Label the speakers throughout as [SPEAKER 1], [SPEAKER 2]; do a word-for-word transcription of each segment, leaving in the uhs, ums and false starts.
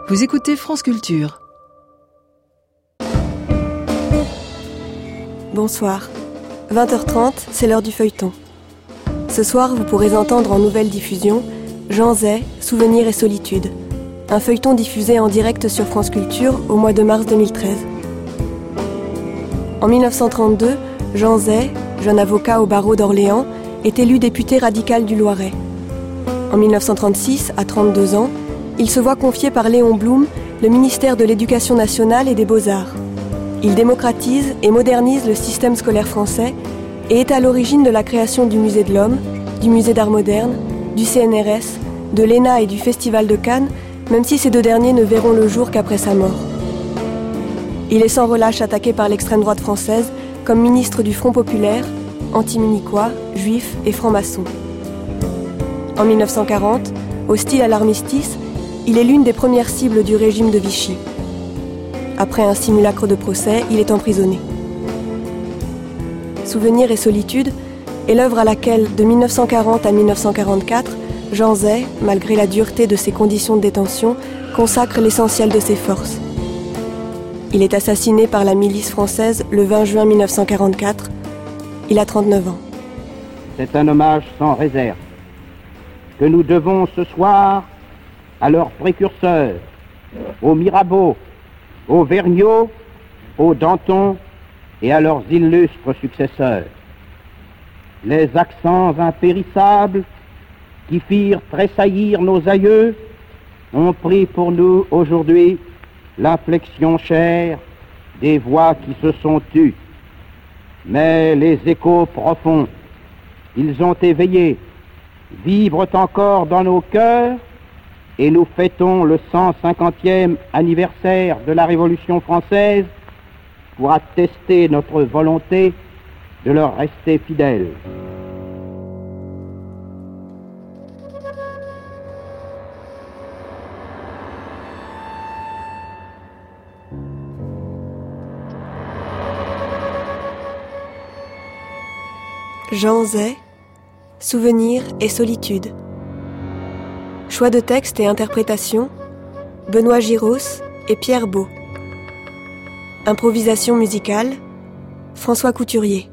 [SPEAKER 1] Vous écoutez France Culture.
[SPEAKER 2] Bonsoir. vingt heures trente, c'est l'heure du feuilleton. Ce soir, vous pourrez entendre en nouvelle diffusion Jean Zay, Souvenirs et solitude. Un feuilleton diffusé en direct sur France Culture au mois de mars deux mille treize. En mille neuf cent trente-deux, Jean Zay, jeune avocat au barreau d'Orléans, est élu député radical du Loiret. En mille neuf cent trente-six, à trente-deux ans, il se voit confier par Léon Blum le ministère de l'Éducation nationale et des Beaux-Arts. Il démocratise et modernise le système scolaire français et est à l'origine de la création du Musée de l'Homme, du Musée d'Art moderne, du C N R S, de l'E N A et du Festival de Cannes, même si ces deux derniers ne verront le jour qu'après sa mort. Il est sans relâche attaqué par l'extrême droite française comme ministre du Front populaire, anti-munichois, juif et franc-maçon. En mille neuf cent quarante, hostile à l'armistice, il est l'une des premières cibles du régime de Vichy. Après un simulacre de procès, il est emprisonné. Souvenirs et solitude est l'œuvre à laquelle, de mille neuf cent quarante à mille neuf cent quarante-quatre, Jean Zay, malgré la dureté de ses conditions de détention, consacre l'essentiel de ses forces. Il est assassiné par la milice française le vingt juin mille neuf cent quarante-quatre. Il a trente-neuf ans.
[SPEAKER 3] C'est un hommage sans réserve que nous devons ce soir à leurs précurseurs, aux Mirabeau, aux Vergniaud, aux Danton et à leurs illustres successeurs. Les accents impérissables qui firent tressaillir nos aïeux ont pris pour nous aujourd'hui l'inflexion chère des voix qui se sont tues. Mais les échos profonds, ils ont éveillé, vibrent encore dans nos cœurs, et nous fêtons le cent cinquantième anniversaire de la Révolution française pour attester notre volonté de leur rester fidèles.
[SPEAKER 2] Jean Zay, Souvenirs et solitude. Choix de texte et interprétation, Benoît Giros et Pierre Beau. Improvisation musicale, François Couturier.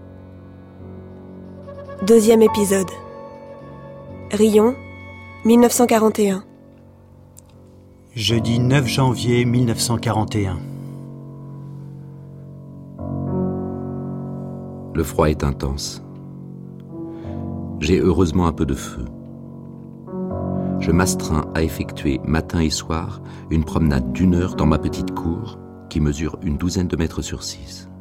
[SPEAKER 2] Deuxième épisode. Riom, mille neuf cent quarante et un.
[SPEAKER 4] Jeudi neuf janvier mille neuf cent quarante et un.
[SPEAKER 5] Le froid est intense. J'ai heureusement un peu de feu. Je m'astreins à effectuer matin et soir une promenade d'une heure dans ma petite cour qui mesure une douzaine de mètres sur six.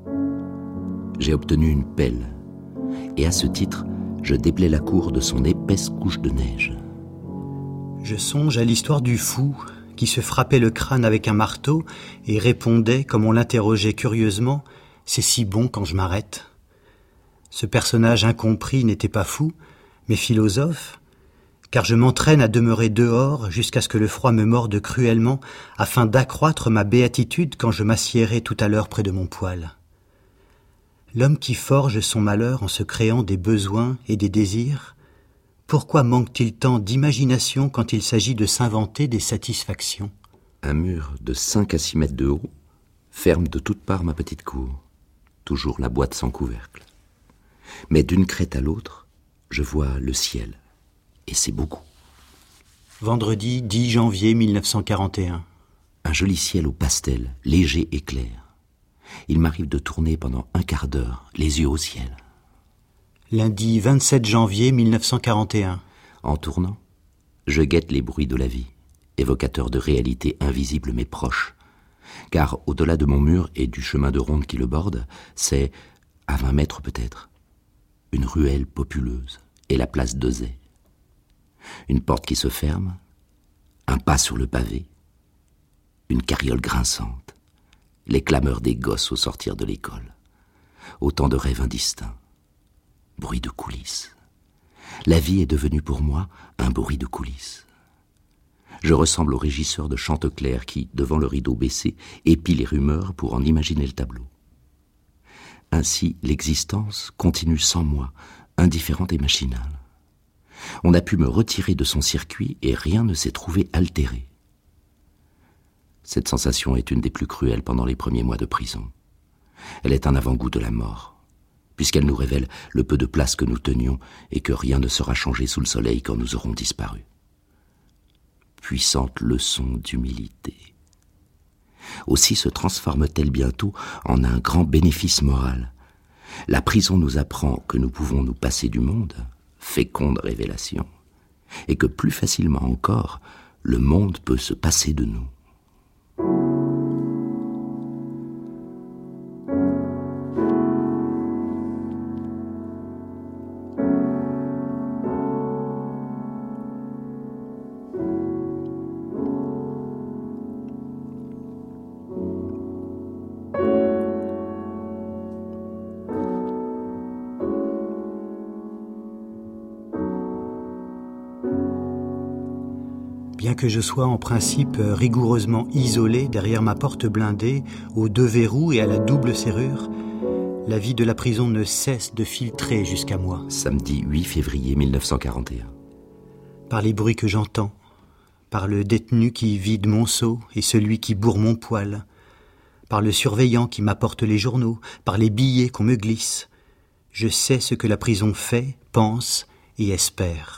[SPEAKER 5] J'ai obtenu une pelle et à ce titre, je déblais la cour de son épaisse couche de neige.
[SPEAKER 4] Je songe à l'histoire du fou qui se frappait le crâne avec un marteau et répondait, comme on l'interrogeait curieusement, « C'est si bon quand je m'arrête ». Ce personnage incompris n'était pas fou, mais philosophe, car je m'entraîne à demeurer dehors jusqu'à ce que le froid me morde cruellement afin d'accroître ma béatitude quand je m'assiérai tout à l'heure près de mon poêle. L'homme qui forge son malheur en se créant des besoins et des désirs, pourquoi manque-t-il tant d'imagination quand il s'agit de s'inventer des satisfactions ?
[SPEAKER 5] Un mur de cinq à six mètres de haut ferme de toutes parts ma petite cour, toujours la boîte sans couvercle. Mais d'une crête à l'autre, je vois le ciel. Et c'est beaucoup.
[SPEAKER 4] Vendredi dix janvier mille neuf cent quarante et un.
[SPEAKER 5] Un joli ciel au pastel, léger et clair. Il m'arrive de tourner pendant un quart d'heure, les yeux au ciel.
[SPEAKER 4] Lundi vingt-sept janvier mille neuf cent quarante et un.
[SPEAKER 5] En tournant, je guette les bruits de la vie, évocateurs de réalités invisibles mais proches. Car au-delà de mon mur et du chemin de ronde qui le borde, c'est, à vingt mètres peut-être, une ruelle populeuse et la place de Zay. Une porte qui se ferme, un pas sur le pavé, une carriole grinçante, les clameurs des gosses au sortir de l'école, autant de rêves indistincts, bruit de coulisses. La vie est devenue pour moi un bruit de coulisses. Je ressemble au régisseur de Chanteclair qui, devant le rideau baissé, épie les rumeurs pour en imaginer le tableau. Ainsi, l'existence continue sans moi, indifférente et machinale. On a pu me retirer de son circuit et rien ne s'est trouvé altéré. Cette sensation est une des plus cruelles pendant les premiers mois de prison. Elle est un avant-goût de la mort, puisqu'elle nous révèle le peu de place que nous tenions et que rien ne sera changé sous le soleil quand nous aurons disparu. Puissante leçon d'humilité. Aussi se transforme-t-elle bientôt en un grand bénéfice moral. La prison nous apprend que nous pouvons nous passer du monde, féconde révélation, et que plus facilement encore, le monde peut se passer de nous.
[SPEAKER 4] Bien que je sois en principe rigoureusement isolé derrière ma porte blindée, aux deux verrous et à la double serrure, la vie de la prison ne cesse de filtrer jusqu'à moi.
[SPEAKER 5] Samedi huit février mille neuf cent quarante et un.
[SPEAKER 4] Par les bruits que j'entends, par le détenu qui vide mon seau et celui qui bourre mon poêle, par le surveillant qui m'apporte les journaux, par les billets qu'on me glisse, je sais ce que la prison fait, pense et espère.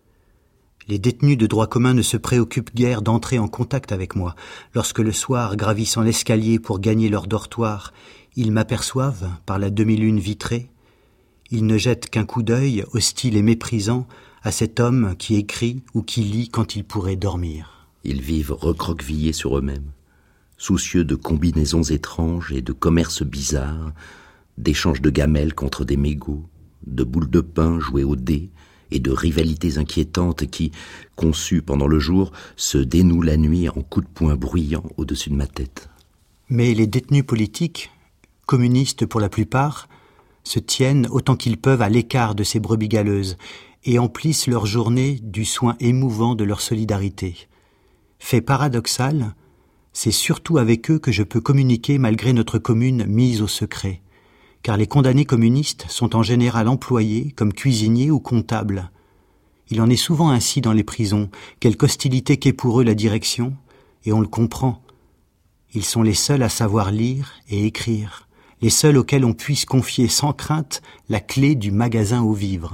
[SPEAKER 4] Les détenus de droit commun ne se préoccupent guère d'entrer en contact avec moi. Lorsque le soir, gravissant l'escalier pour gagner leur dortoir, ils m'aperçoivent par la demi-lune vitrée, ils ne jettent qu'un coup d'œil, hostile et méprisant, à cet homme qui écrit ou qui lit quand il pourrait dormir.
[SPEAKER 5] Ils vivent recroquevillés sur eux-mêmes, soucieux de combinaisons étranges et de commerces bizarres, d'échanges de gamelles contre des mégots, de boules de pain jouées au dé, et de rivalités inquiétantes qui, conçues pendant le jour, se dénouent la nuit en coups de poing bruyants au-dessus de ma tête.
[SPEAKER 4] Mais les détenus politiques, communistes pour la plupart, se tiennent autant qu'ils peuvent à l'écart de ces brebis galeuses et emplissent leur journée du soin émouvant de leur solidarité. Fait paradoxal, c'est surtout avec eux que je peux communiquer malgré notre commune mise au secret. Car les condamnés communistes sont en général employés comme cuisiniers ou comptables. Il en est souvent ainsi dans les prisons, quelque hostilité qu'est pour eux la direction, et on le comprend. Ils sont les seuls à savoir lire et écrire, les seuls auxquels on puisse confier sans crainte la clé du magasin aux vivres.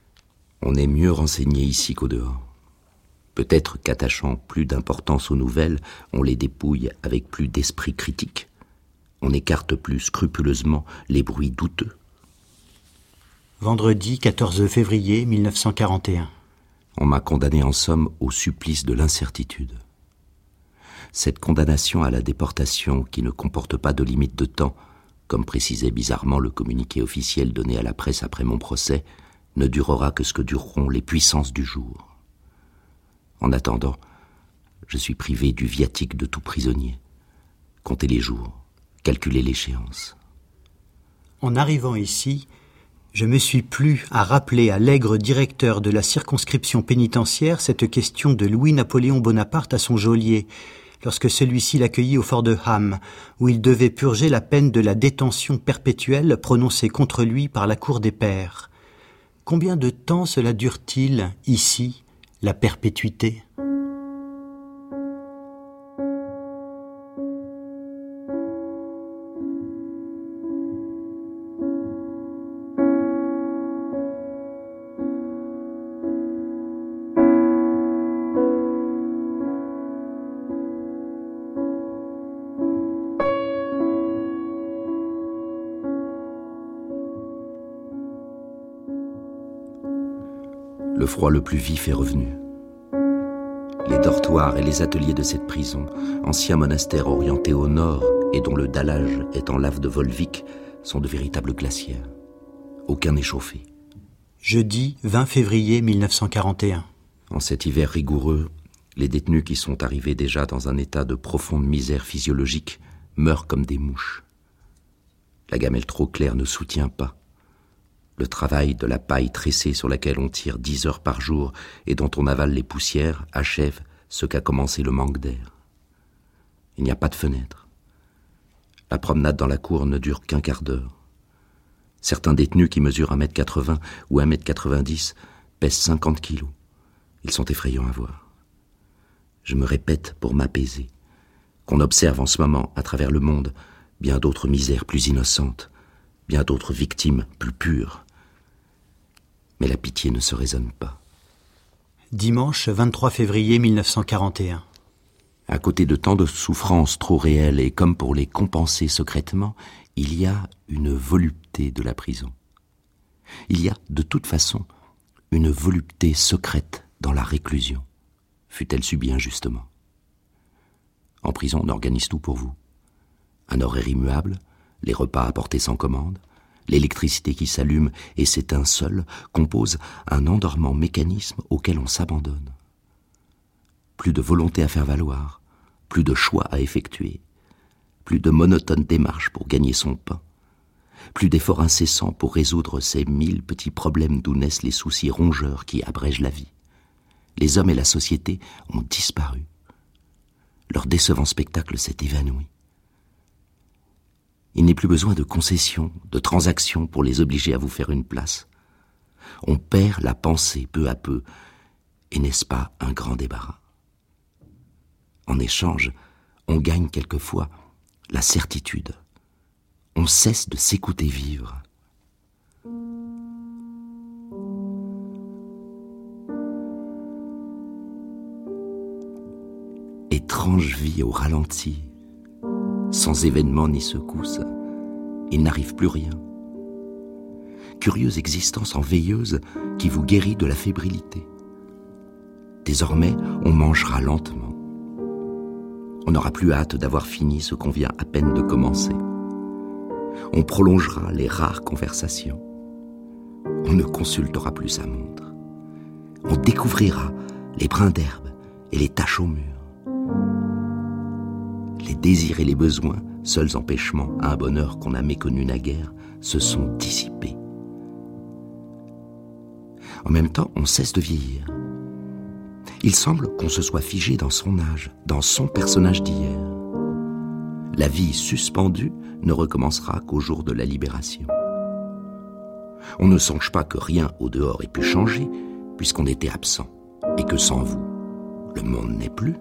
[SPEAKER 5] On est mieux renseigné ici qu'au dehors. Peut-être qu'attachant plus d'importance aux nouvelles, on les dépouille avec plus d'esprit critique. On écarte plus scrupuleusement les bruits douteux.
[SPEAKER 4] Vendredi quatorze février mille neuf cent quarante et un.
[SPEAKER 5] On m'a condamné en somme au supplice de l'incertitude. Cette condamnation à la déportation, qui ne comporte pas de limite de temps, comme précisait bizarrement le communiqué officiel donné à la presse après mon procès, ne durera que ce que dureront les puissances du jour. En attendant, je suis privé du viatique de tout prisonnier. Comptez les jours. Calculer l'échéance.
[SPEAKER 4] En arrivant ici, je me suis plu à rappeler à l'aigre directeur de la circonscription pénitentiaire cette question de Louis-Napoléon Bonaparte à son geôlier, lorsque celui-ci l'accueillit au fort de Ham, où il devait purger la peine de la détention perpétuelle prononcée contre lui par la cour des pairs. Combien de temps cela dure-t-il, ici, la perpétuité ?
[SPEAKER 5] Le froid le plus vif est revenu. Les dortoirs et les ateliers de cette prison, ancien monastère orienté au nord et dont le dallage est en lave de Volvic, sont de véritables glacières. Aucun n'est chauffé.
[SPEAKER 4] Jeudi vingt février mille neuf cent quarante et un.
[SPEAKER 5] En cet hiver rigoureux, les détenus qui sont arrivés déjà dans un état de profonde misère physiologique meurent comme des mouches. La gamelle trop claire ne soutient pas. Le travail de la paille tressée sur laquelle on tire dix heures par jour et dont on avale les poussières achève ce qu'a commencé le manque d'air. Il n'y a pas de fenêtre. La promenade dans la cour ne dure qu'un quart d'heure. Certains détenus qui mesurent un mètre quatre-vingts ou un mètre quatre-vingt-dix pèsent cinquante kilos. Ils sont effrayants à voir. Je me répète pour m'apaiser. qu'on observe en ce moment à travers le monde bien d'autres misères plus innocentes, bien d'autres victimes plus pures. Mais la pitié ne se raisonne pas.
[SPEAKER 4] Dimanche vingt-trois février mille neuf cent quarante et un.
[SPEAKER 5] À côté de tant de souffrances trop réelles et comme pour les compenser secrètement, il y a une volupté de la prison. Il y a, de toute façon, une volupté secrète dans la réclusion, fût-elle subie injustement. En prison, on organise tout pour vous. Un horaire immuable, les repas apportés sans commande, l'électricité qui s'allume et s'éteint seule composent un endormant mécanisme auquel on s'abandonne. Plus de volonté à faire valoir, plus de choix à effectuer, plus de monotone démarche pour gagner son pain, plus d'efforts incessants pour résoudre ces mille petits problèmes d'où naissent les soucis rongeurs qui abrègent la vie. Les hommes et la société ont disparu. Leur décevant spectacle s'est évanoui. Il n'est plus besoin de concessions, de transactions pour les obliger à vous faire une place. On perd la pensée peu à peu, et n'est-ce pas un grand débarras? En échange, on gagne quelquefois la certitude. On cesse de s'écouter vivre. Étrange vie au ralenti, sans événement ni secousse, il n'arrive plus rien. Curieuse existence en veilleuse qui vous guérit de la fébrilité. Désormais, on mangera lentement. On n'aura plus hâte d'avoir fini ce qu'on vient à peine de commencer. On prolongera les rares conversations. On ne consultera plus sa montre. On découvrira les brins d'herbe et les taches au mur. Les désirs et les besoins, seuls empêchements à un bonheur qu'on a méconnu naguère, se sont dissipés. En même temps, on cesse de vieillir. Il semble qu'on se soit figé dans son âge, dans son personnage d'hier. La vie suspendue ne recommencera qu'au jour de la libération. On ne songe pas que rien au dehors ait pu changer, puisqu'on était absent, et que sans vous, le monde n'est plus.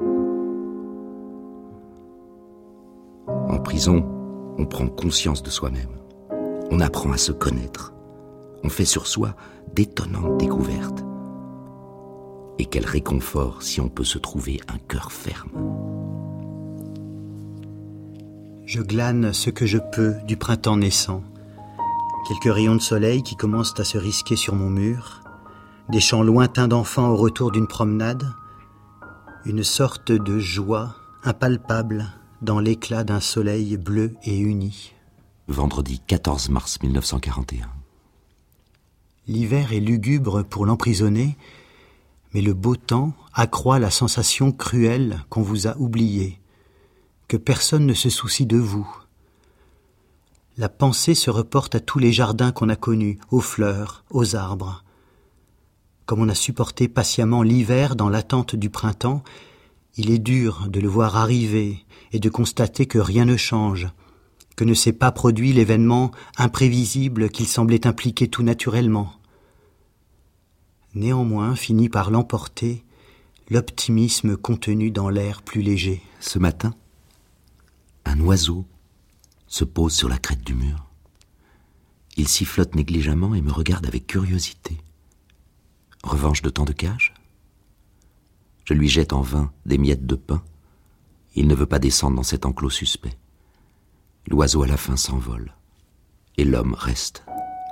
[SPEAKER 5] En prison, on prend conscience de soi-même. On apprend à se connaître. On fait sur soi d'étonnantes découvertes. Et quel réconfort si on peut se trouver un cœur ferme.
[SPEAKER 4] Je glane ce que je peux du printemps naissant. Quelques rayons de soleil qui commencent à se risquer sur mon mur, des chants lointains d'enfants au retour d'une promenade, une sorte de joie impalpable dans l'éclat d'un soleil bleu et uni.
[SPEAKER 5] Vendredi quatorze mars mille neuf cent quarante et un.
[SPEAKER 4] L'hiver est lugubre pour l'emprisonné, mais le beau temps accroît la sensation cruelle qu'on vous a oublié, que personne ne se soucie de vous. La pensée se reporte à tous les jardins qu'on a connus, aux fleurs, aux arbres. Comme on a supporté patiemment l'hiver dans l'attente du printemps, il est dur de le voir arriver et de constater que rien ne change, que ne s'est pas produit l'événement imprévisible qu'il semblait impliquer tout naturellement. Néanmoins finit par l'emporter l'optimisme contenu dans l'air plus léger.
[SPEAKER 5] Ce matin, un oiseau se pose sur la crête du mur. Il sifflote négligemment et me regarde avec curiosité. Revanche de temps de cage? Je lui jette en vain des miettes de pain. Il ne veut pas descendre dans cet enclos suspect. L'oiseau à la fin s'envole, et l'homme reste.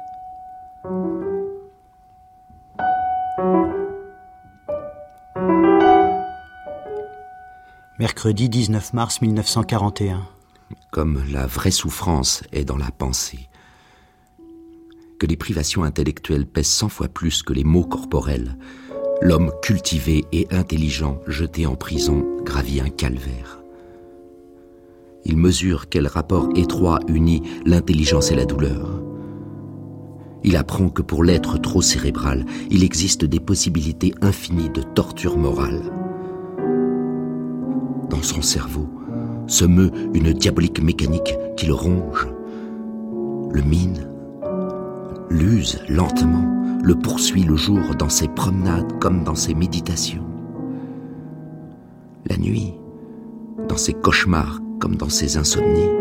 [SPEAKER 4] Mercredi dix-neuf mars mille neuf cent quarante et un.
[SPEAKER 5] Comme la vraie souffrance est dans la pensée, que les privations intellectuelles pèsent cent fois plus que les maux corporels, l'homme cultivé et intelligent jeté en prison gravit un calvaire. Il mesure quel rapport étroit unit l'intelligence et la douleur. Il apprend que pour l'être trop cérébral, il existe des possibilités infinies de torture morale. Dans son cerveau se meut une diabolique mécanique qui le ronge, le mine, l'use lentement, le poursuit le jour dans ses promenades comme dans ses méditations. La nuit, dans ses cauchemars comme dans ses insomnies.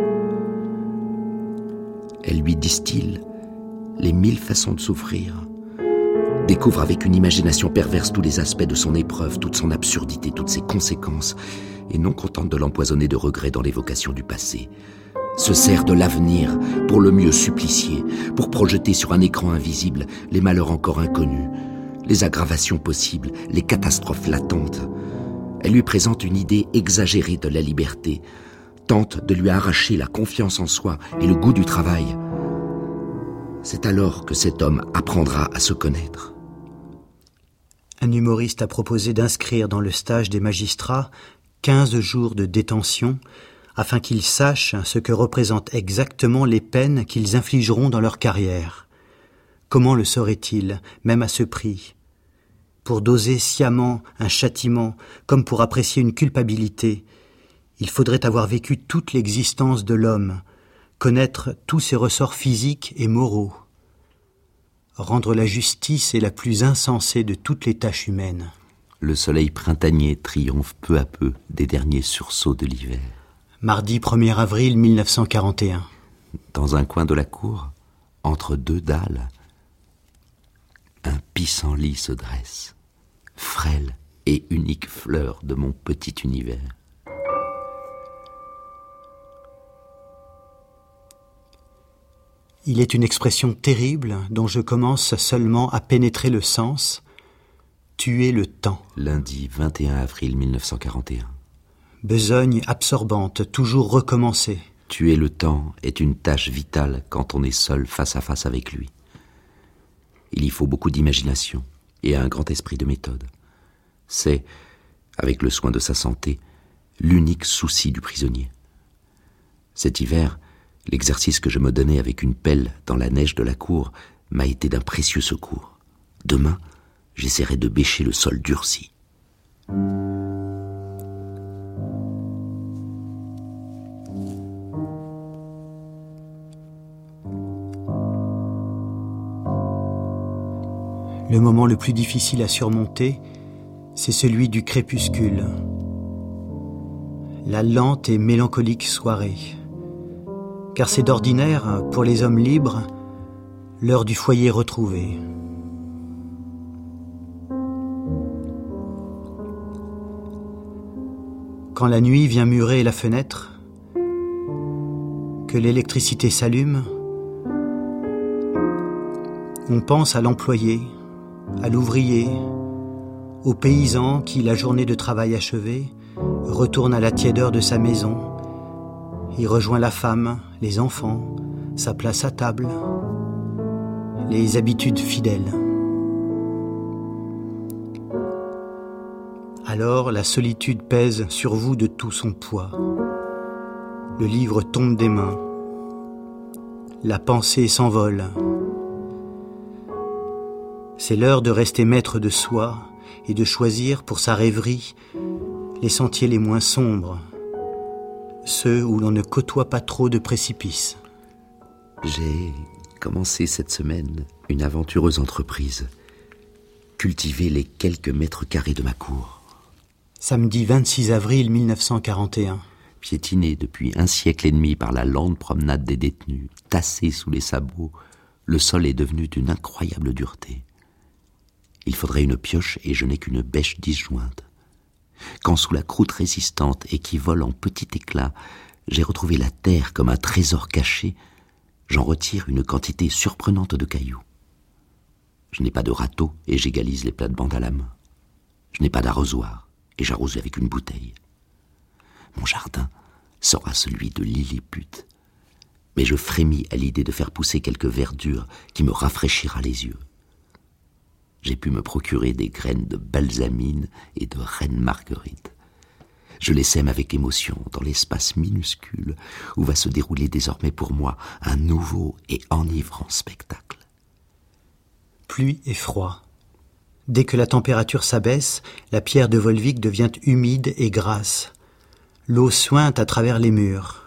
[SPEAKER 5] Elle lui distille les mille façons de souffrir, découvre avec une imagination perverse tous les aspects de son épreuve, toute son absurdité, toutes ses conséquences, et non contente de l'empoisonner de regrets dans l'évocation du passé, se sert de l'avenir pour le mieux supplicier, pour projeter sur un écran invisible les malheurs encore inconnus, les aggravations possibles, les catastrophes latentes. Elle lui présente une idée exagérée de la liberté, tente de lui arracher la confiance en soi et le goût du travail. C'est alors que cet homme apprendra à se connaître.
[SPEAKER 4] Un humoriste a proposé d'inscrire dans le stage des magistrats quinze jours de détention afin qu'ils sachent ce que représentent exactement les peines qu'ils infligeront dans leur carrière. Comment le sauraient-ils, même à ce prix ? Pour doser sciemment un châtiment, comme pour apprécier une culpabilité, il faudrait avoir vécu toute l'existence de l'homme, connaître tous ses ressorts physiques et moraux. Rendre la justice est la plus insensée de toutes les tâches humaines.
[SPEAKER 5] Le soleil printanier triomphe peu à peu des derniers sursauts de l'hiver.
[SPEAKER 4] Mardi premier avril mille neuf cent quarante et un.
[SPEAKER 5] Dans un coin de la cour, entre deux dalles, un pissenlit se dresse, frêle et unique fleur de mon petit univers.
[SPEAKER 4] Il est une expression terrible dont je commence seulement à pénétrer le sens. Tuer le temps.
[SPEAKER 5] Lundi vingt et un avril mille neuf cent quarante et un.
[SPEAKER 4] Besogne absorbante, toujours recommencer.
[SPEAKER 5] Tuer le temps est une tâche vitale quand on est seul face à face avec lui. Il y faut beaucoup d'imagination et un grand esprit de méthode. C'est, avec le soin de sa santé, l'unique souci du prisonnier. Cet hiver, l'exercice que je me donnais avec une pelle dans la neige de la cour m'a été d'un précieux secours. Demain, j'essaierai de bêcher le sol durci.
[SPEAKER 4] Le moment le plus difficile à surmonter, c'est celui du crépuscule. La lente et mélancolique soirée. Car c'est d'ordinaire, pour les hommes libres, l'heure du foyer retrouvé. Quand la nuit vient murer la fenêtre, que l'électricité s'allume, on pense à l'employé, à l'ouvrier, au paysan qui, la journée de travail achevée, retourne à la tiédeur de sa maison. Il rejoint la femme, les enfants, sa place à table, les habitudes fidèles. Alors la solitude pèse sur vous de tout son poids. Le livre tombe des mains. La pensée s'envole. C'est l'heure de rester maître de soi et de choisir pour sa rêverie les sentiers les moins sombres, ceux où l'on ne côtoie pas trop de précipices.
[SPEAKER 5] J'ai commencé cette semaine une aventureuse entreprise. Cultiver les quelques mètres carrés de ma cour.
[SPEAKER 4] Samedi vingt-six avril mille neuf cent quarante et un.
[SPEAKER 5] Piétiné depuis un siècle et demi par la lente promenade des détenus, tassé sous les sabots, le sol est devenu d'une incroyable dureté. Il faudrait une pioche et je n'ai qu'une bêche disjointe. Quand sous la croûte résistante et qui vole en petits éclats, j'ai retrouvé la terre comme un trésor caché, j'en retire une quantité surprenante de cailloux. Je n'ai pas de râteau et j'égalise les plates-bandes à la main. Je n'ai pas d'arrosoir et j'arrose avec une bouteille. Mon jardin sera celui de Lilliput, mais je frémis à l'idée de faire pousser quelque verdure qui me rafraîchira les yeux. J'ai pu me procurer des graines de balsamine et de reine marguerite. Je les sème avec émotion dans l'espace minuscule où va se dérouler désormais pour moi un nouveau et enivrant spectacle.
[SPEAKER 4] Pluie et froid. Dès que la température s'abaisse, la pierre de Volvic devient humide et grasse. L'eau suinte à travers les murs.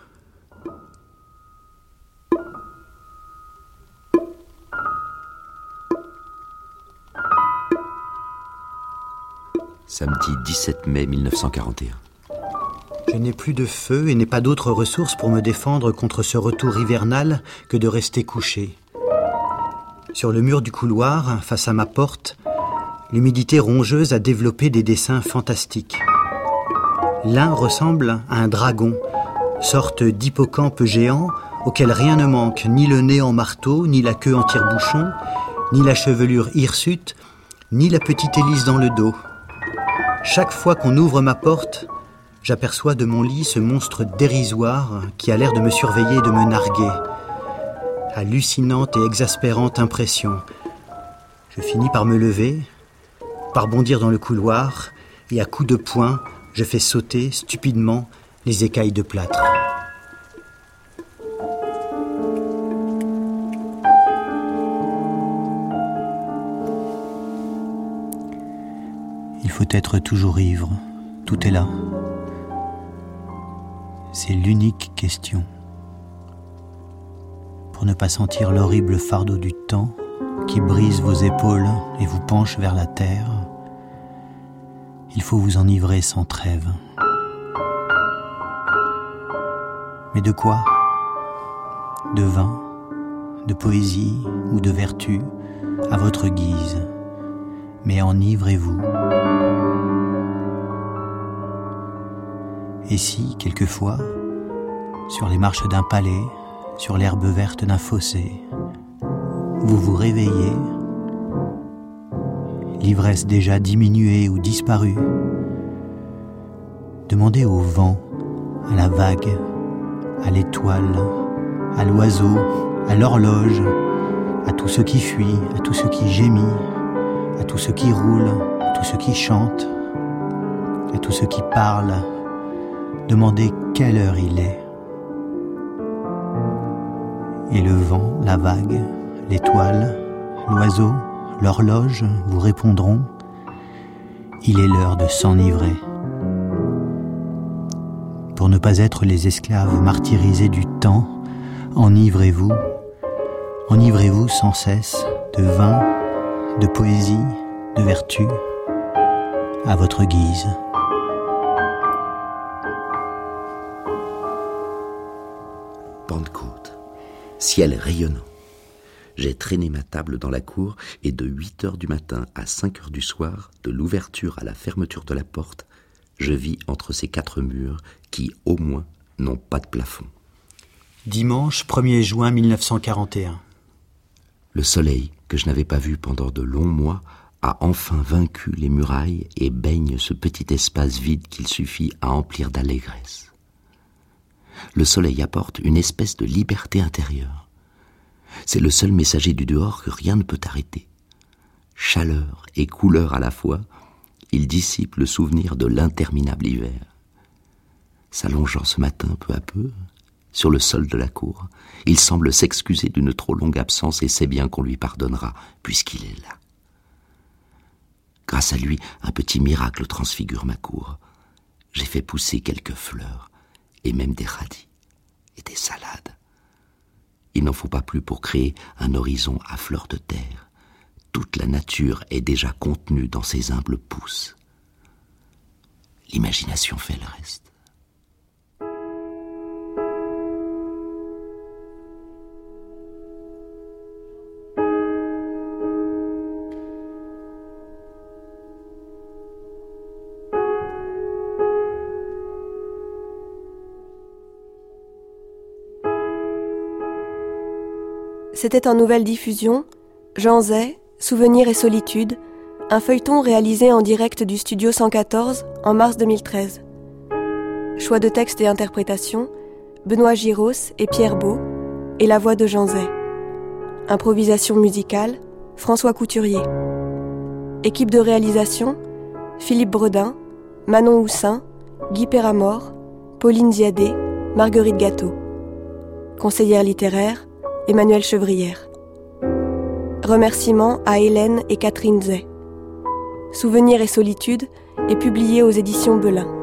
[SPEAKER 5] Samedi dix-sept mai mille neuf cent quarante et un.
[SPEAKER 4] Je n'ai plus de feu et n'ai pas d'autre ressource pour me défendre contre ce retour hivernal que de rester couché. Sur le mur du couloir, face à ma porte, l'humidité rongeuse a développé des dessins fantastiques. L'un ressemble à un dragon, sorte d'hippocampe géant auquel rien ne manque, ni le nez en marteau, ni la queue en tire-bouchon, ni la chevelure hirsute, ni la petite hélice dans le dos. Chaque fois qu'on ouvre ma porte, j'aperçois de mon lit ce monstre dérisoire qui a l'air de me surveiller et de me narguer. Hallucinante et exaspérante impression. Je finis par me lever, par bondir dans le couloir, et à coups de poing, je fais sauter stupidement les écailles de plâtre. Il faut être toujours ivre, tout est là. C'est l'unique question. Pour ne pas sentir l'horrible fardeau du temps qui brise vos épaules et vous penche vers la terre, il faut vous enivrer sans trêve. Mais de quoi ? De vin, de poésie ou de vertu, à votre guise. Mais enivrez-vous. Et si, quelquefois, sur les marches d'un palais, sur l'herbe verte d'un fossé, vous vous réveillez, l'ivresse déjà diminuée ou disparue, demandez au vent, à la vague, à l'étoile, à l'oiseau, à l'horloge, à tout ce qui fuit, à tout ce qui gémit, à tout ce qui roule, à tout ce qui chante, à tout ce qui parle, demandez quelle heure il est. Et le vent, la vague, l'étoile, l'oiseau, l'horloge vous répondront « Il est l'heure de s'enivrer ». Pour ne pas être les esclaves martyrisés du temps, enivrez-vous, enivrez-vous sans cesse de vin, de poésie, de vertu, à votre guise.
[SPEAKER 5] Pentecôte, ciel rayonnant. J'ai traîné ma table dans la cour et de huit heures du matin à cinq heures du soir, de l'ouverture à la fermeture de la porte, je vis entre ces quatre murs qui, au moins, n'ont pas de plafond.
[SPEAKER 4] Dimanche premier juin mille neuf cent quarante et un.
[SPEAKER 5] Le soleil, que je n'avais pas vu pendant de longs mois, a enfin vaincu les murailles et baigne ce petit espace vide qu'il suffit à emplir d'allégresse. Le soleil apporte une espèce de liberté intérieure. C'est le seul messager du dehors que rien ne peut arrêter. Chaleur et couleur à la fois, il dissipe le souvenir de l'interminable hiver. S'allongeant ce matin peu à peu, sur le sol de la cour, il semble s'excuser d'une trop longue absence et sait bien qu'on lui pardonnera, puisqu'il est là. Grâce à lui, un petit miracle transfigure ma cour. J'ai fait pousser quelques fleurs, et même des radis, et des salades. Il n'en faut pas plus pour créer un horizon à fleur de terre. Toute la nature est déjà contenue dans ces humbles pousses. L'imagination fait le reste.
[SPEAKER 2] C'était en nouvelle diffusion, Jean Zay, Souvenirs et solitude, un feuilleton réalisé en direct du studio cent quatorze en mars deux mille treize. Choix de texte et interprétation, Benoît Giros et Pierre Beau, et la voix de Jean Zay. Improvisation musicale, François Couturier. Équipe de réalisation, Philippe Bredin, Manon Houssin, Guy Péramore, Pauline Ziadé, Marguerite Gâteau. Conseillère littéraire, Emmanuelle Chevrière. Remerciements à Hélène et Catherine Zay. Souvenirs et solitude est publié aux éditions Belin.